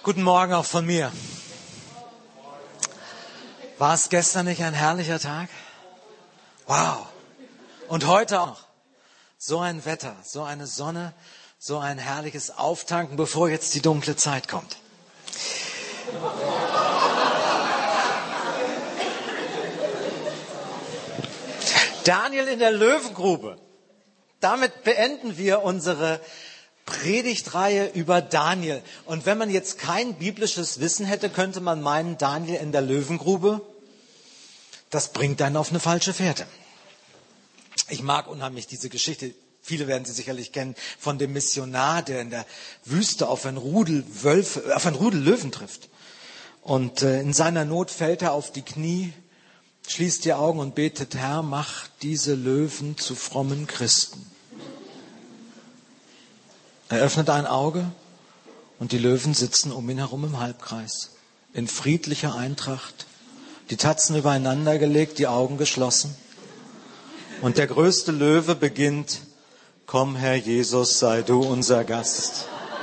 Guten Morgen auch von mir. War es gestern nicht ein herrlicher Tag? Wow. Und heute auch. So ein Wetter, so eine Sonne, so ein herrliches Auftanken, bevor jetzt die dunkle Zeit kommt. Daniel in der Löwengrube. Damit beenden wir unsere Predigtreihe über Daniel. Und wenn man jetzt kein biblisches Wissen hätte, könnte man meinen, Daniel in der Löwengrube, das bringt einen auf eine falsche Fährte. Ich mag unheimlich diese Geschichte, viele werden sie sicherlich kennen, von dem Missionar, der in der Wüste auf ein Rudel Löwen trifft. Und in seiner Not fällt er auf die Knie, schließt die Augen und betet: Herr, mach diese Löwen zu frommen Christen. Er öffnet ein Auge und die Löwen sitzen um ihn herum im Halbkreis, in friedlicher Eintracht, die Tatzen übereinander gelegt, die Augen geschlossen. Und der größte Löwe beginnt: Komm, Herr Jesus, sei du unser Gast.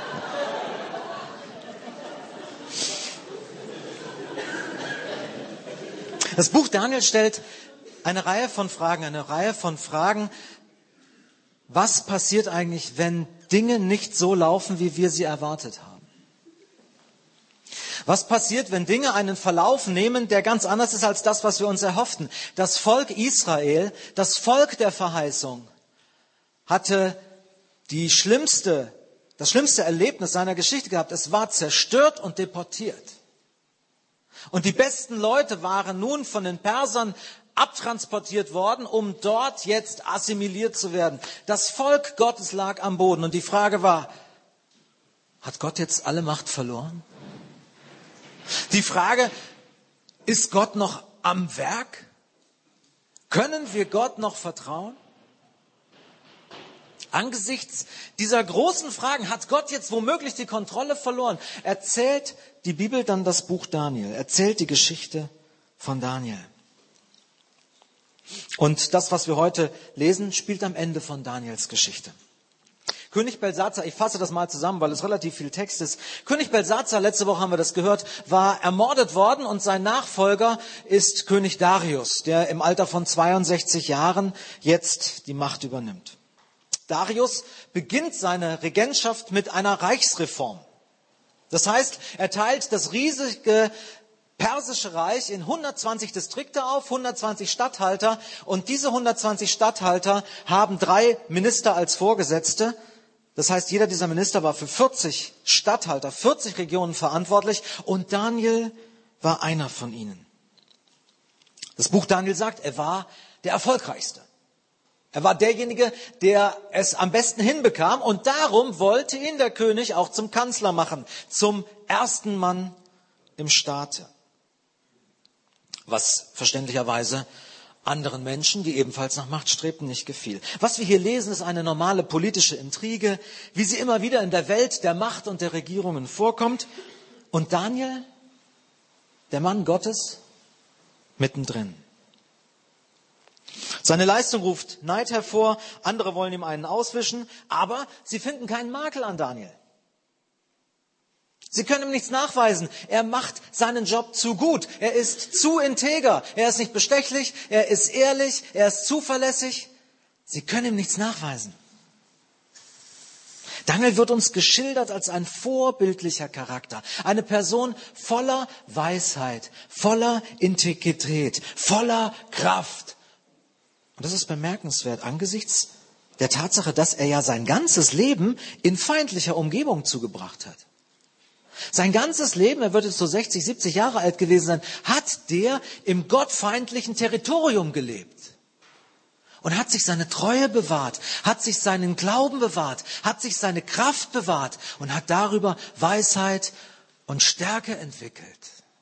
Das Buch Daniel stellt eine Reihe von Fragen. Was passiert eigentlich, wenn Dinge nicht so laufen, wie wir sie erwartet haben? Was passiert, wenn Dinge einen Verlauf nehmen, der ganz anders ist als das, was wir uns erhofften? Das Volk Israel, das Volk der Verheißung, hatte das schlimmste Erlebnis seiner Geschichte gehabt. Es war zerstört und deportiert. Und die besten Leute waren nun von den Persern abtransportiert worden, um dort jetzt assimiliert zu werden. Das Volk Gottes lag am Boden. Und die Frage war: Hat Gott jetzt alle Macht verloren? Die Frage: Ist Gott noch am Werk? Können wir Gott noch vertrauen? Angesichts dieser großen Fragen, hat Gott jetzt womöglich die Kontrolle verloren? Erzählt die Bibel dann das Buch Daniel, erzählt die Geschichte von Daniel. Und das, was wir heute lesen, spielt am Ende von Daniels Geschichte. König Belsazar, ich fasse das mal zusammen, weil es relativ viel Text ist. König Belsazar, letzte Woche haben wir das gehört, war ermordet worden und sein Nachfolger ist König Darius, der im Alter von 62 Jahren jetzt die Macht übernimmt. Darius beginnt seine Regentschaft mit einer Reichsreform. Das heißt, er teilt das riesige Persische Reich in 120 Distrikte auf, 120 Statthalter. Und diese 120 Statthalter haben 3 Minister als Vorgesetzte. Das heißt, jeder dieser Minister war für 40 Statthalter, 40 Regionen verantwortlich. Und Daniel war einer von ihnen. Das Buch Daniel sagt, er war der Erfolgreichste. Er war derjenige, der es am besten hinbekam. Und darum wollte ihn der König auch zum Kanzler machen, zum ersten Mann im Staate. Was verständlicherweise anderen Menschen, die ebenfalls nach Macht strebten, nicht gefiel. Was wir hier lesen, ist eine normale politische Intrige, wie sie immer wieder in der Welt der Macht und der Regierungen vorkommt. Und Daniel, der Mann Gottes, mittendrin. Seine Leistung ruft Neid hervor, andere wollen ihm einen auswischen, aber sie finden keinen Makel an Daniel. Sie können ihm nichts nachweisen. Er macht seinen Job zu gut. Er ist zu integer. Er ist nicht bestechlich. Er ist ehrlich. Er ist zuverlässig. Sie können ihm nichts nachweisen. Daniel wird uns geschildert als ein vorbildlicher Charakter. Eine Person voller Weisheit, voller Integrität, voller Kraft. Und das ist bemerkenswert angesichts der Tatsache, dass er ja sein ganzes Leben in feindlicher Umgebung zugebracht hat. Sein ganzes Leben, er wird jetzt so 60, 70 Jahre alt gewesen sein, hat der im gottfeindlichen Territorium gelebt. Und hat sich seine Treue bewahrt, hat sich seinen Glauben bewahrt, hat sich seine Kraft bewahrt und hat darüber Weisheit und Stärke entwickelt.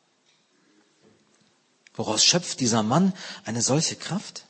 Woraus schöpft dieser Mann eine solche Kraft?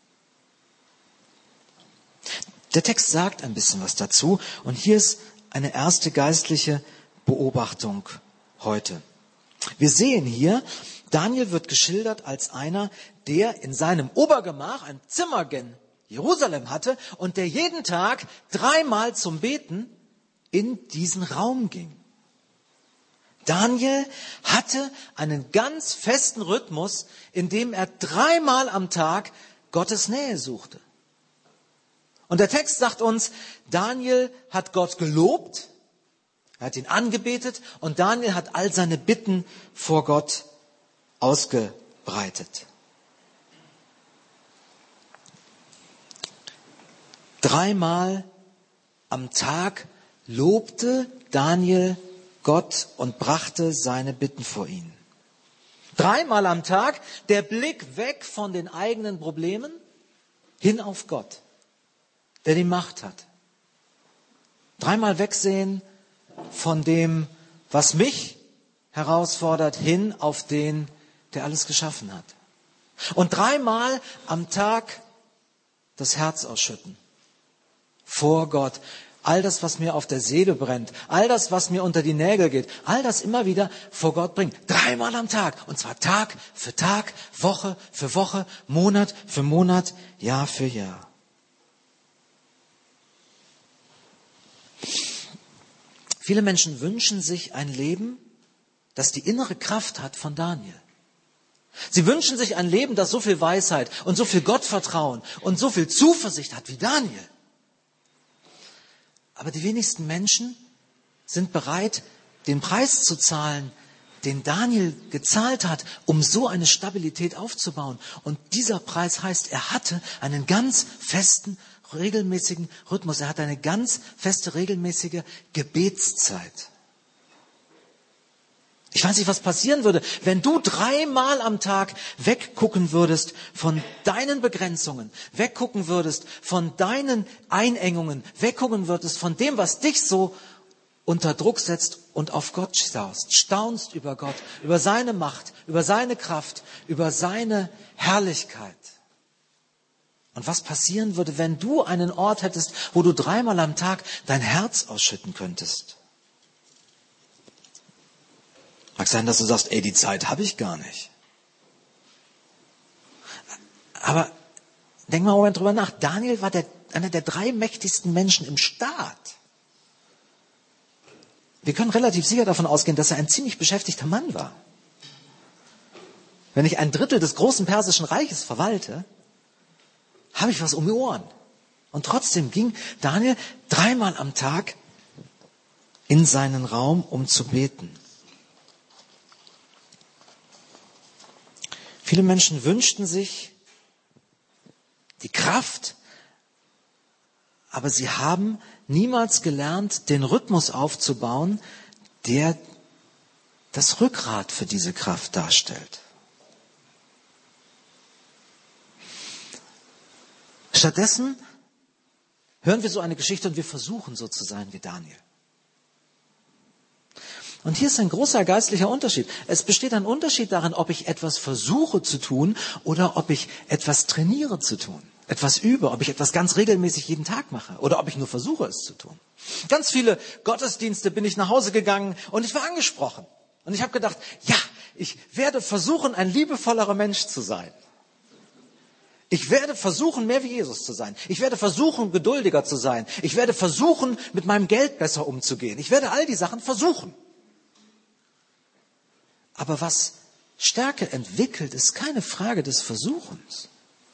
Der Text sagt ein bisschen was dazu und hier ist eine erste geistliche Beobachtung heute. Wir sehen hier, Daniel wird geschildert als einer, der in seinem Obergemach ein Zimmer gen Jerusalem hatte und der jeden Tag 3-mal zum Beten in diesen Raum ging. Daniel hatte einen ganz festen Rhythmus, in dem er 3-mal am Tag Gottes Nähe suchte. Und der Text sagt uns, Daniel hat Gott gelobt, er hat ihn angebetet und Daniel hat all seine Bitten vor Gott ausgebreitet. 3-mal am Tag lobte Daniel Gott und brachte seine Bitten vor ihn. 3-mal am Tag der Blick weg von den eigenen Problemen hin auf Gott, der die Macht hat. 3-mal wegsehen von dem, was mich herausfordert, hin auf den, der alles geschaffen hat. Und 3-mal am Tag das Herz ausschütten. Vor Gott. All das, was mir auf der Seele brennt, all das, was mir unter die Nägel geht, all das immer wieder vor Gott bringen. 3-mal am Tag. Und zwar Tag für Tag, Woche für Woche, Monat für Monat, Jahr für Jahr. Viele Menschen wünschen sich ein Leben, das die innere Kraft hat von Daniel. Sie wünschen sich ein Leben, das so viel Weisheit und so viel Gottvertrauen und so viel Zuversicht hat wie Daniel. Aber die wenigsten Menschen sind bereit, den Preis zu zahlen, den Daniel gezahlt hat, um so eine Stabilität aufzubauen. Und dieser Preis heißt, er hatte einen ganz festen, regelmäßigen Rhythmus. Er hatte eine ganz feste, regelmäßige Gebetszeit. Ich weiß nicht, was passieren würde, wenn du 3-mal am Tag weggucken würdest von deinen Begrenzungen, weggucken würdest von deinen Einengungen, weggucken würdest von dem, was dich so unter Druck setzt und auf Gott staunst über Gott, über seine Macht, über seine Kraft, über seine Herrlichkeit. Und was passieren würde, wenn du einen Ort hättest, wo du 3-mal am Tag dein Herz ausschütten könntest? Mag sein, dass du sagst, die Zeit habe ich gar nicht. Aber denk mal einen Moment drüber nach. Daniel war einer der 3 mächtigsten Menschen im Staat. Wir können relativ sicher davon ausgehen, dass er ein ziemlich beschäftigter Mann war. Wenn ich 1/3 des großen persischen Reiches verwalte, habe ich was um die Ohren. Und trotzdem ging Daniel 3-mal am Tag in seinen Raum, um zu beten. Viele Menschen wünschten sich die Kraft, aber sie haben niemals gelernt, den Rhythmus aufzubauen, der das Rückgrat für diese Kraft darstellt. Stattdessen hören wir so eine Geschichte und wir versuchen so zu sein wie Daniel. Und hier ist ein großer geistlicher Unterschied. Es besteht ein Unterschied darin, ob ich etwas versuche zu tun oder ob ich etwas trainiere zu tun. Etwas übe, ob ich etwas ganz regelmäßig jeden Tag mache oder ob ich nur versuche, es zu tun. Ganz viele Gottesdienste bin ich nach Hause gegangen und ich war angesprochen. Und ich habe gedacht, ja, ich werde versuchen, ein liebevollerer Mensch zu sein. Ich werde versuchen, mehr wie Jesus zu sein. Ich werde versuchen, geduldiger zu sein. Ich werde versuchen, mit meinem Geld besser umzugehen. Ich werde all die Sachen versuchen. Aber was Stärke entwickelt, ist keine Frage des Versuchens.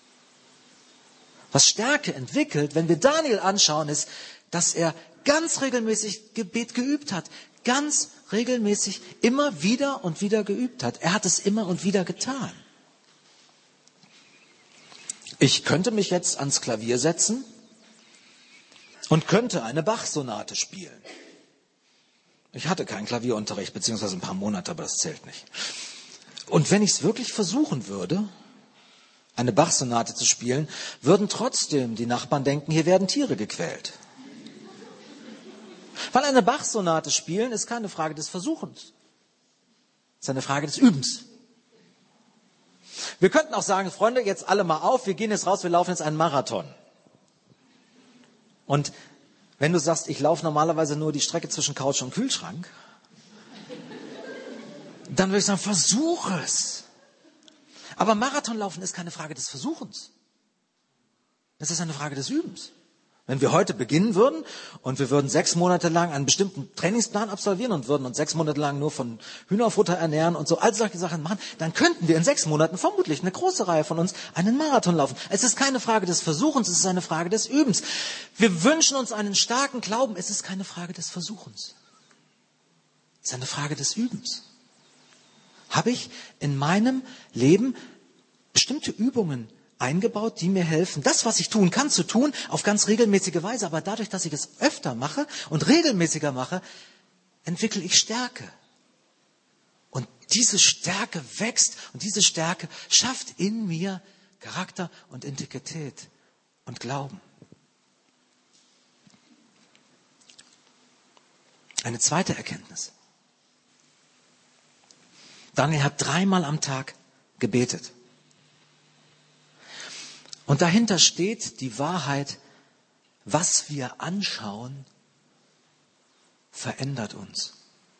Was Stärke entwickelt, wenn wir Daniel anschauen, ist, dass er ganz regelmäßig Gebet geübt hat. Ganz regelmäßig immer wieder und wieder geübt hat. Er hat es immer und wieder getan. Ich könnte mich jetzt ans Klavier setzen und könnte eine Bach-Sonate spielen. Ich hatte keinen Klavierunterricht, beziehungsweise ein paar Monate, aber das zählt nicht. Und wenn ich es wirklich versuchen würde, eine Bach-Sonate zu spielen, würden trotzdem die Nachbarn denken, hier werden Tiere gequält. Weil eine Bach-Sonate spielen ist keine Frage des Versuchens. Es ist eine Frage des Übens. Wir könnten auch sagen, Freunde, jetzt alle mal auf, wir gehen jetzt raus, wir laufen jetzt einen Marathon. Und wenn du sagst, ich laufe normalerweise nur die Strecke zwischen Couch und Kühlschrank, dann würde ich sagen, versuch es. Aber Marathonlaufen ist keine Frage des Versuchens. Es ist eine Frage des Übens. Wenn wir heute beginnen würden und wir würden 6 Monate lang einen bestimmten Trainingsplan absolvieren und würden uns 6 Monate lang nur von Hühnerfutter ernähren und so, all solche Sachen machen, dann könnten wir in 6 Monaten vermutlich eine große Reihe von uns einen Marathon laufen. Es ist keine Frage des Versuchens, es ist eine Frage des Übens. Wir wünschen uns einen starken Glauben, es ist keine Frage des Versuchens. Es ist eine Frage des Übens. Habe ich in meinem Leben bestimmte Übungen eingebaut, die mir helfen, das, was ich tun kann, zu tun, auf ganz regelmäßige Weise. Aber dadurch, dass ich es öfter mache und regelmäßiger mache, entwickle ich Stärke. Und diese Stärke wächst und diese Stärke schafft in mir Charakter und Integrität und Glauben. Eine zweite Erkenntnis. Daniel hat 3-mal am Tag gebetet. Und dahinter steht die Wahrheit, was wir anschauen, verändert uns.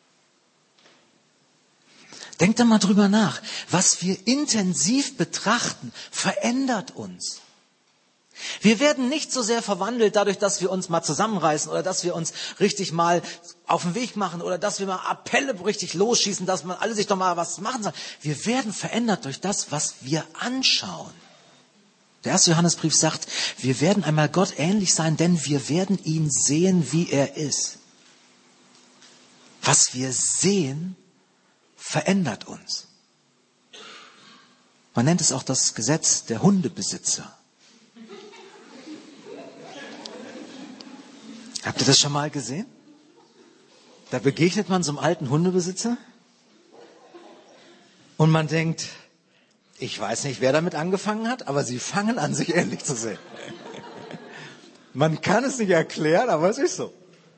Denkt da mal drüber nach. Was wir intensiv betrachten, verändert uns. Wir werden nicht so sehr verwandelt dadurch, dass wir uns mal zusammenreißen oder dass wir uns richtig mal auf den Weg machen oder dass wir mal Appelle richtig losschießen, dass man alle sich doch mal was machen sollen. Wir werden verändert durch das, was wir anschauen. Der 1. Johannesbrief sagt, wir werden einmal Gott ähnlich sein, denn wir werden ihn sehen, wie er ist. Was wir sehen, verändert uns. Man nennt es auch das Gesetz der Hundebesitzer. Habt ihr das schon mal gesehen? Da begegnet man so einem alten Hundebesitzer und man denkt, ich weiß nicht, wer damit angefangen hat, aber sie fangen an, sich ähnlich zu sehen. Man kann es nicht erklären, aber es ist so.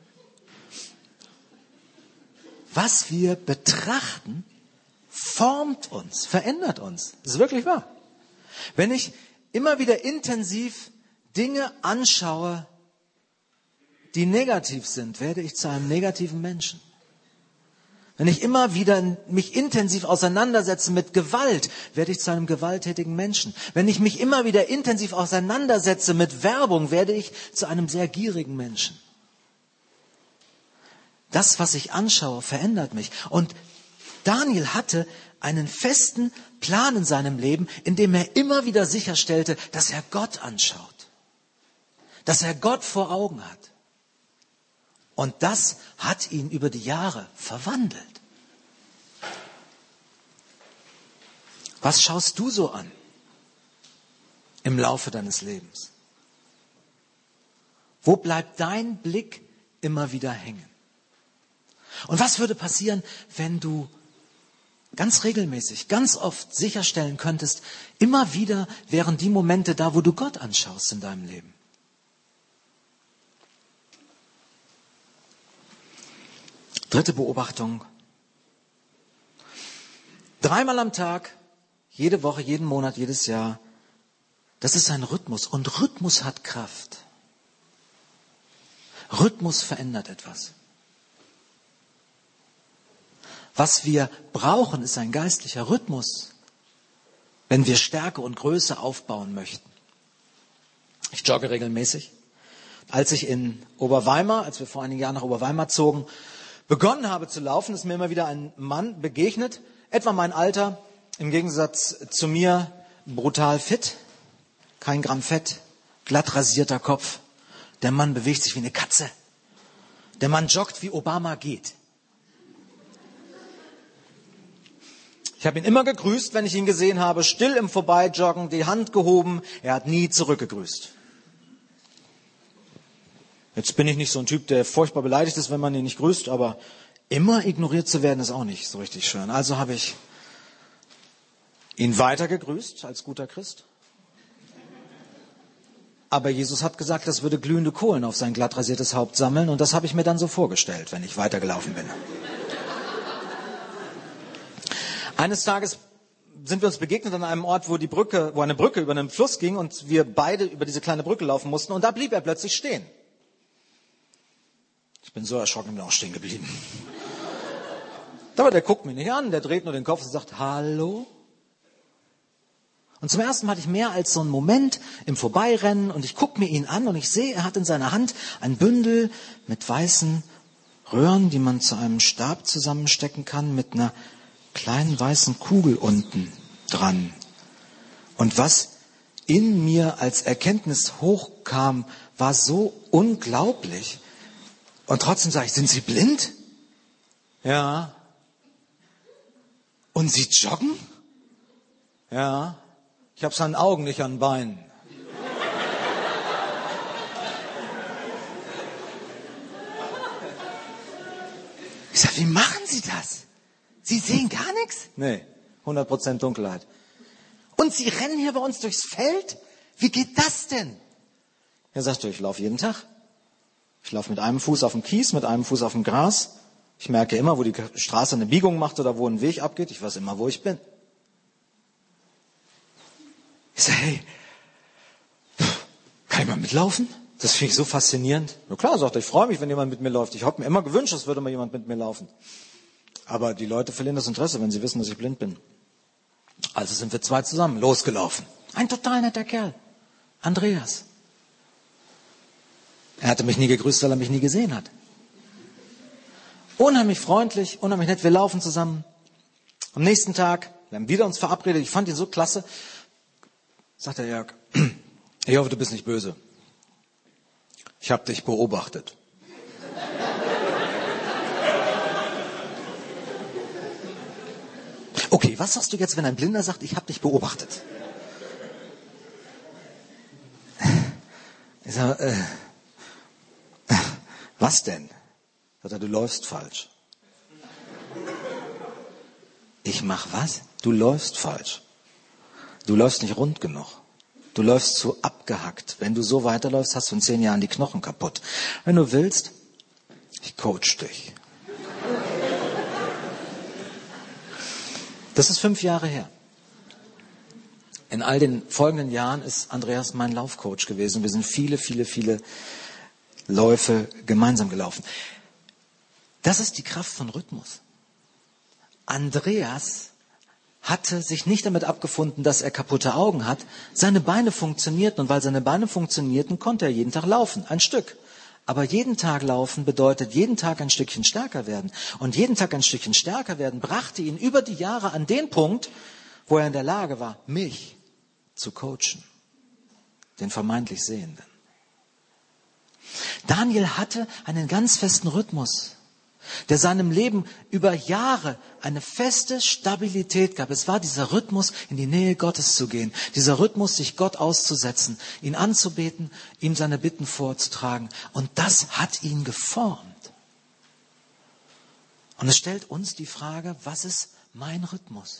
Was wir betrachten, formt uns, verändert uns. Das ist wirklich wahr. Wenn ich immer wieder intensiv Dinge anschaue, die negativ sind, werde ich zu einem negativen Menschen. Wenn ich immer wieder mich intensiv auseinandersetze mit Gewalt, werde ich zu einem gewalttätigen Menschen. Wenn ich mich immer wieder intensiv auseinandersetze mit Werbung, werde ich zu einem sehr gierigen Menschen. Das, was ich anschaue, verändert mich. Und Daniel hatte einen festen Plan in seinem Leben, in dem er immer wieder sicherstellte, dass er Gott anschaut. Dass er Gott vor Augen hat. Und das hat ihn über die Jahre verwandelt. Was schaust du so an im Laufe deines Lebens? Wo bleibt dein Blick immer wieder hängen? Und was würde passieren, wenn du ganz regelmäßig, ganz oft sicherstellen könntest, immer wieder wären die Momente da, wo du Gott anschaust in deinem Leben? Dritte Beobachtung. 3-mal am Tag, jede Woche, jeden Monat, jedes Jahr. Das ist ein Rhythmus. Und Rhythmus hat Kraft. Rhythmus verändert etwas. Was wir brauchen, ist ein geistlicher Rhythmus, wenn wir Stärke und Größe aufbauen möchten. Ich jogge regelmäßig. Als ich in Oberweimar, als wir vor einigen Jahren nach Oberweimar zogen, begonnen habe zu laufen, ist mir immer wieder ein Mann begegnet, etwa mein Alter, im Gegensatz zu mir brutal fit, kein Gramm Fett, glatt rasierter Kopf. Der Mann bewegt sich wie eine Katze. Der Mann joggt, wie Obama geht. Ich habe ihn immer gegrüßt, wenn ich ihn gesehen habe, still im Vorbeijoggen, die Hand gehoben. Er hat nie zurückgegrüßt. Jetzt bin ich nicht so ein Typ, der furchtbar beleidigt ist, wenn man ihn nicht grüßt, aber immer ignoriert zu werden, ist auch nicht so richtig schön. Also habe ich ihn weiter gegrüßt als guter Christ. Aber Jesus hat gesagt, das würde glühende Kohlen auf sein glatt rasiertes Haupt sammeln und das habe ich mir dann so vorgestellt, wenn ich weitergelaufen bin. Eines Tages sind wir uns begegnet an einem Ort, wo eine Brücke über einen Fluss ging und wir beide über diese kleine Brücke laufen mussten und da blieb er plötzlich stehen. Ich bin so erschrocken, bin auch stehen geblieben. Aber der guckt mich nicht an, der dreht nur den Kopf und sagt, hallo. Und zum ersten Mal hatte ich mehr als so einen Moment im Vorbeirennen und ich gucke mir ihn an und ich sehe, er hat in seiner Hand ein Bündel mit weißen Röhren, die man zu einem Stab zusammenstecken kann, mit einer kleinen weißen Kugel unten dran. Und was in mir als Erkenntnis hochkam, war so unglaublich. Und trotzdem sage ich, sind Sie blind? Ja. Und Sie joggen? Ja. Ich habe es an Augen, nicht an Beinen. Ich sage, wie machen Sie das? Sie sehen gar nichts? Nee, 100% Dunkelheit. Und Sie rennen hier bei uns durchs Feld? Wie geht das denn? Er sagte, ich laufe jeden Tag. Ich laufe mit einem Fuß auf dem Kies, mit einem Fuß auf dem Gras. Ich merke immer, wo die Straße eine Biegung macht oder wo ein Weg abgeht. Ich weiß immer, wo ich bin. Ich sage, hey, kann ich mal mitlaufen? Das finde ich so faszinierend. Na klar, sagt er, ich freue mich, wenn jemand mit mir läuft. Ich habe mir immer gewünscht, es würde mal jemand mit mir laufen. Aber die Leute verlieren das Interesse, wenn sie wissen, dass ich blind bin. Also sind wir zwei zusammen losgelaufen. Ein total netter Kerl. Andreas. Er hatte mich nie gegrüßt, weil er mich nie gesehen hat. Unheimlich freundlich, unheimlich nett. Wir laufen zusammen. Am nächsten Tag, wir haben wieder uns verabredet. Ich fand ihn so klasse. Sagt der Jörg, ich hoffe, du bist nicht böse. Ich habe dich beobachtet. Okay, was sagst du jetzt, wenn ein Blinder sagt, ich habe dich beobachtet? Ich sag, was denn? Sagt er, du läufst falsch. Ich mach was? Du läufst falsch. Du läufst nicht rund genug. Du läufst zu abgehackt. Wenn du so weiterläufst, hast du in 10 Jahren die Knochen kaputt. Wenn du willst, ich coach dich. Das ist 5 Jahre her. In all den folgenden Jahren ist Andreas mein Laufcoach gewesen. Wir sind viele Läufe gemeinsam gelaufen. Das ist die Kraft von Rhythmus. Andreas hatte sich nicht damit abgefunden, dass er kaputte Augen hat. Seine Beine funktionierten und weil seine Beine funktionierten, konnte er jeden Tag laufen, ein Stück. Aber jeden Tag laufen bedeutet jeden Tag ein Stückchen stärker werden. Und jeden Tag ein Stückchen stärker werden brachte ihn über die Jahre an den Punkt, wo er in der Lage war, mich zu coachen, den vermeintlich Sehenden. Daniel hatte einen ganz festen Rhythmus, der seinem Leben über Jahre eine feste Stabilität gab. Es war dieser Rhythmus, in die Nähe Gottes zu gehen. Dieser Rhythmus, sich Gott auszusetzen, ihn anzubeten, ihm seine Bitten vorzutragen. Und das hat ihn geformt. Und es stellt uns die Frage, was ist mein Rhythmus?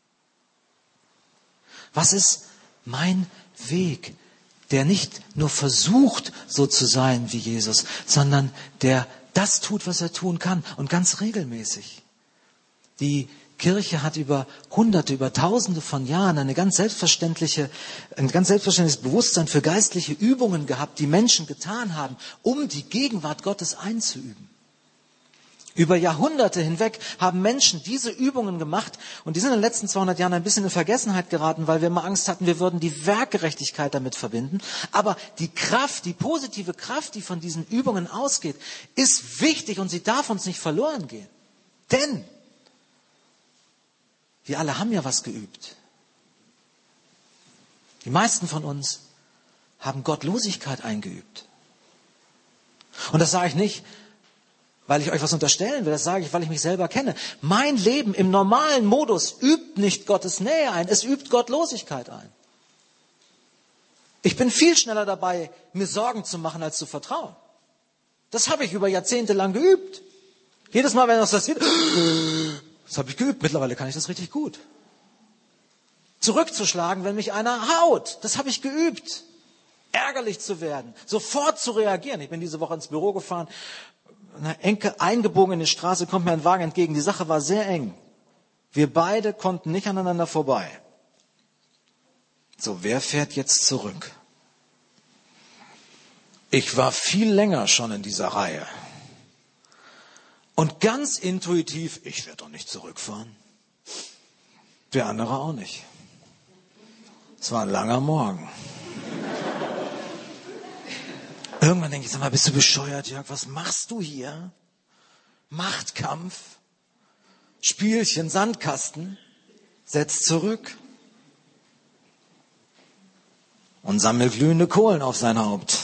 Was ist mein Weg, der nicht nur versucht, so zu sein wie Jesus, sondern der das tut, was er tun kann und ganz regelmäßig. Die Kirche hat über Hunderte, über Tausende von Jahren ein ganz selbstverständliches Bewusstsein für geistliche Übungen gehabt, die Menschen getan haben, um die Gegenwart Gottes einzuüben. Über Jahrhunderte hinweg haben Menschen diese Übungen gemacht und die sind in den letzten 200 Jahren ein bisschen in Vergessenheit geraten, weil wir immer Angst hatten, wir würden die Werkgerechtigkeit damit verbinden. Aber die Kraft, die positive Kraft, die von diesen Übungen ausgeht, ist wichtig und sie darf uns nicht verloren gehen. Denn wir alle haben ja was geübt. Die meisten von uns haben Gottlosigkeit eingeübt. Und das sage ich nicht, weil ich euch was unterstellen will, das sage ich, weil ich mich selber kenne. Mein Leben im normalen Modus übt nicht Gottes Nähe ein, es übt Gottlosigkeit ein. Ich bin viel schneller dabei, mir Sorgen zu machen, als zu vertrauen. Das habe ich über Jahrzehnte lang geübt. Jedes Mal, wenn das passiert, das habe ich geübt. Mittlerweile kann ich das richtig gut. Zurückzuschlagen, wenn mich einer haut, das habe ich geübt. Ärgerlich zu werden, sofort zu reagieren. Ich bin diese Woche ins Büro gefahren, eine enge eingebogene Straße, kommt mir ein Wagen entgegen. Die Sache war sehr eng. Wir beide konnten nicht aneinander vorbei. So, wer fährt jetzt zurück? Ich war viel länger schon in dieser Reihe. Und ganz intuitiv, ich werde doch nicht zurückfahren. Der andere auch nicht. Es war ein langer Morgen. Irgendwann denke ich, sag mal, bist du bescheuert, Jörg? Was machst du hier? Machtkampf, Spielchen, Sandkasten. Setz zurück und sammel glühende Kohlen auf sein Haupt.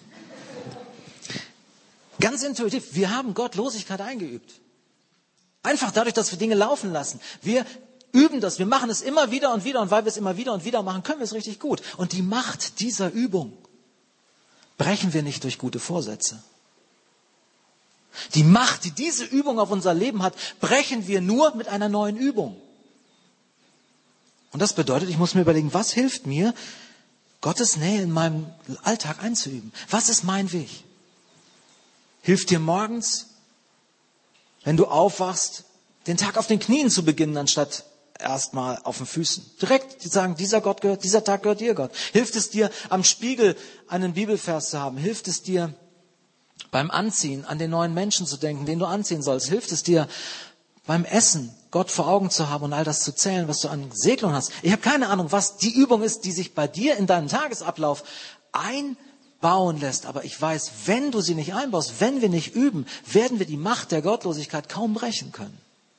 Ganz intuitiv, wir haben Gottlosigkeit eingeübt. Einfach dadurch, dass wir Dinge laufen lassen. Wir üben das, wir machen es immer wieder und wieder und weil wir es immer wieder und wieder machen, können wir es richtig gut. Und die Macht dieser Übung brechen wir nicht durch gute Vorsätze. Die Macht, die diese Übung auf unser Leben hat, brechen wir nur mit einer neuen Übung. Und das bedeutet, ich muss mir überlegen, was hilft mir, Gottes Nähe in meinem Alltag einzuüben? Was ist mein Weg? Hilft dir morgens, wenn du aufwachst, den Tag auf den Knien zu beginnen, anstatt erstmal auf den Füßen? Direkt sagen, dieser Tag gehört dir, Gott. Hilft es dir, am Spiegel einen Bibelvers zu haben? Hilft es dir, beim Anziehen an den neuen Menschen zu denken, den du anziehen sollst? Hilft es dir, beim Essen Gott vor Augen zu haben und all das zu zählen, was du an Segnungen hast? Ich habe keine Ahnung, was die Übung ist, die sich bei dir in deinem Tagesablauf einbauen lässt. Aber ich weiß, wenn du sie nicht einbaust, wenn wir nicht üben, werden wir die Macht der Gottlosigkeit kaum brechen können.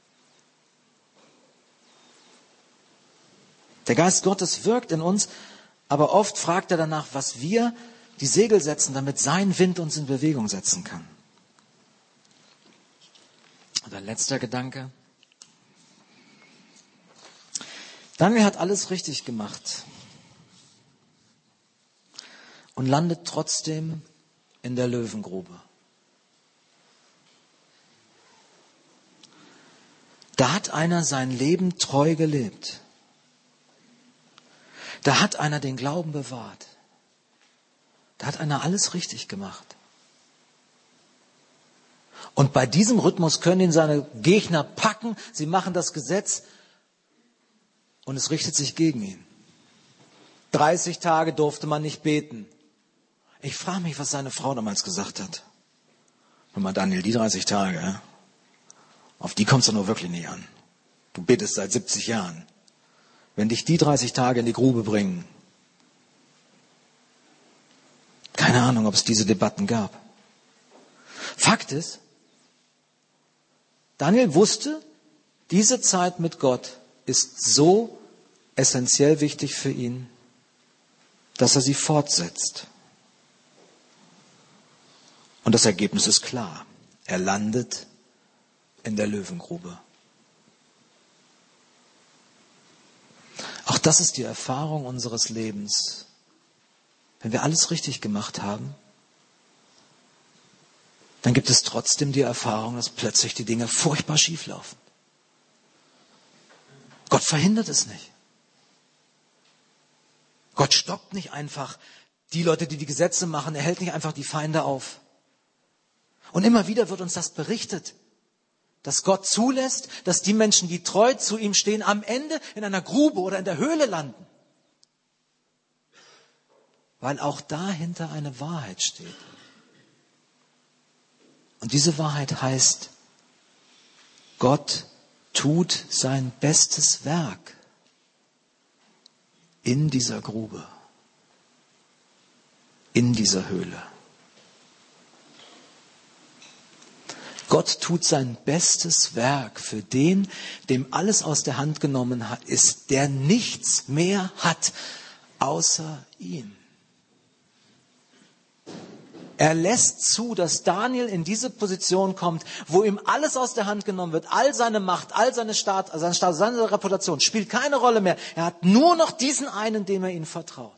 Der Geist Gottes wirkt in uns, aber oft fragt er danach, was wir die Segel setzen, damit sein Wind uns in Bewegung setzen kann. Und ein letzter Gedanke. Daniel hat alles richtig gemacht und landet trotzdem in der Löwengrube. Da hat einer sein Leben treu gelebt. Da hat einer den Glauben bewahrt. Da hat einer alles richtig gemacht. Und bei diesem Rhythmus können ihn seine Gegner packen. Sie machen das Gesetz und es richtet sich gegen ihn. 30 Tage durfte man nicht beten. Ich frage mich, was seine Frau damals gesagt hat. Hör mal, Daniel, die 30 Tage, auf die kommst du nur wirklich nicht an. Du betest seit 70 Jahren. Wenn dich die 30 Tage in die Grube bringen, keine Ahnung, ob es diese Debatten gab. Fakt ist, Daniel wusste, diese Zeit mit Gott ist so essentiell wichtig für ihn, dass er sie fortsetzt. Und das Ergebnis ist klar. Er landet in der Löwengrube. Auch das ist die Erfahrung unseres Lebens. Wenn wir alles richtig gemacht haben, dann gibt es trotzdem die Erfahrung, dass plötzlich die Dinge furchtbar schief laufen. Gott verhindert es nicht. Gott stoppt nicht einfach die Leute, die die Gesetze machen. Er hält nicht einfach die Feinde auf. Und immer wieder wird uns das berichtet, dass Gott zulässt, dass die Menschen, die treu zu ihm stehen, am Ende in einer Grube oder in der Höhle landen. Weil auch dahinter eine Wahrheit steht. Und diese Wahrheit heißt, Gott tut sein bestes Werk in dieser Grube, in dieser Höhle. Gott tut sein bestes Werk für den, dem alles aus der Hand genommen ist, der nichts mehr hat, außer ihn. Er lässt zu, dass Daniel in diese Position kommt, wo ihm alles aus der Hand genommen wird, all seine Macht, all seine Status, seine Reputation, spielt keine Rolle mehr. Er hat nur noch diesen einen, dem er ihn vertraut.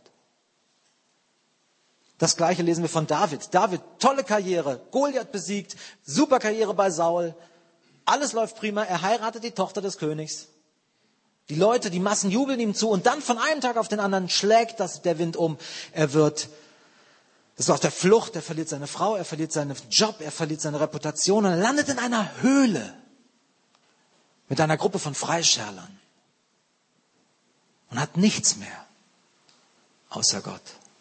Das Gleiche lesen wir von David. David, tolle Karriere, Goliath besiegt, super Karriere bei Saul, alles läuft prima, er heiratet die Tochter des Königs. Die Leute, die Massen jubeln ihm zu und dann von einem Tag auf den anderen schlägt der Wind um. Das ist auf der Flucht, er verliert seine Frau, er verliert seinen Job, er verliert seine Reputation und er landet in einer Höhle mit einer Gruppe von Freischärlern und hat nichts mehr außer Gott.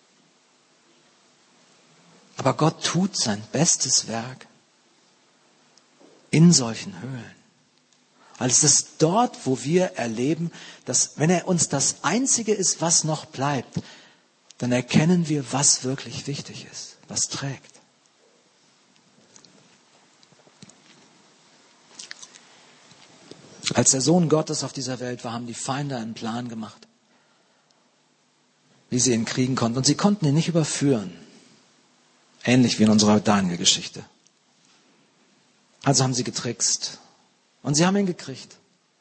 Aber Gott tut sein bestes Werk in solchen Höhlen. Weil es ist dort, wo wir erleben, dass wenn er uns das Einzige ist, was noch bleibt, dann erkennen wir, was wirklich wichtig ist, was trägt. Als der Sohn Gottes auf dieser Welt war, haben die Feinde einen Plan gemacht, wie sie ihn kriegen konnten. Und sie konnten ihn nicht überführen. Ähnlich wie in unserer Daniel-Geschichte. Also haben sie getrickst. Und sie haben ihn gekriegt.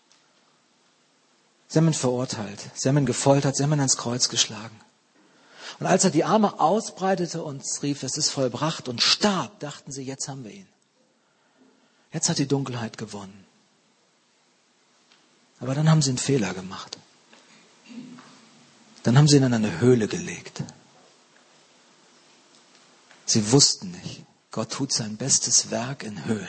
Sie haben ihn verurteilt. Sie haben ihn gefoltert. Sie haben ihn ans Kreuz geschlagen. Und als er die Arme ausbreitete und rief, es ist vollbracht und starb, dachten sie, jetzt haben wir ihn. Jetzt hat die Dunkelheit gewonnen. Aber dann haben sie einen Fehler gemacht. Dann haben sie ihn in eine Höhle gelegt. Sie wussten nicht, Gott tut sein bestes Werk in Höhlen.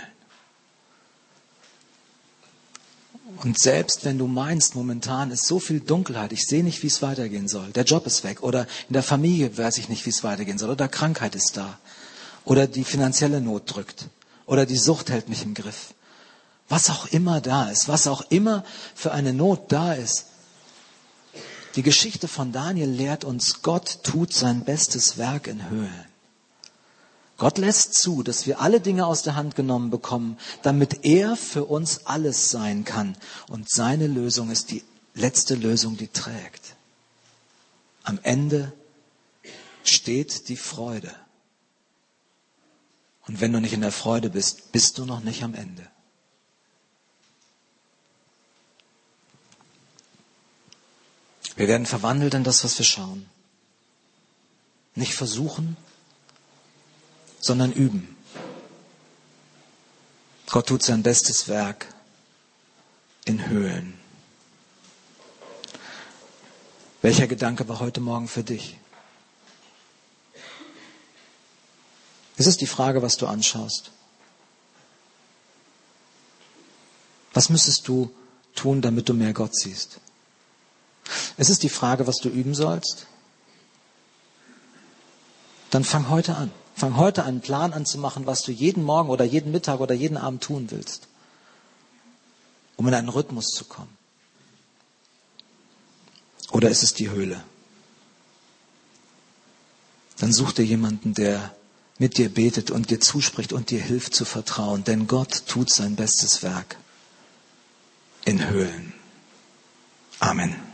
Und selbst wenn du meinst, momentan ist so viel Dunkelheit, ich sehe nicht, wie es weitergehen soll. Der Job ist weg oder in der Familie weiß ich nicht, wie es weitergehen soll. Oder Krankheit ist da. Oder die finanzielle Not drückt. Oder die Sucht hält mich im Griff. Was auch immer da ist, was auch immer für eine Not da ist. Die Geschichte von Daniel lehrt uns, Gott tut sein bestes Werk in Höhlen. Gott lässt zu, dass wir alle Dinge aus der Hand genommen bekommen, damit er für uns alles sein kann. Und seine Lösung ist die letzte Lösung, die trägt. Am Ende steht die Freude. Und wenn du nicht in der Freude bist, bist du noch nicht am Ende. Wir werden verwandelt in das, was wir schauen. Nicht versuchen, sondern üben. Gott tut sein bestes Werk in Höhlen. Welcher Gedanke war heute Morgen für dich? Es ist die Frage, was du anschaust. Was müsstest du tun, damit du mehr Gott siehst? Es ist die Frage, was du üben sollst. Dann fang heute an. Fang heute einen Plan an zu machen, was du jeden Morgen oder jeden Mittag oder jeden Abend tun willst, um in einen Rhythmus zu kommen. Oder ist es die Höhle? Dann such dir jemanden, der mit dir betet und dir zuspricht und dir hilft zu vertrauen, denn Gott tut sein bestes Werk in Höhlen. Amen.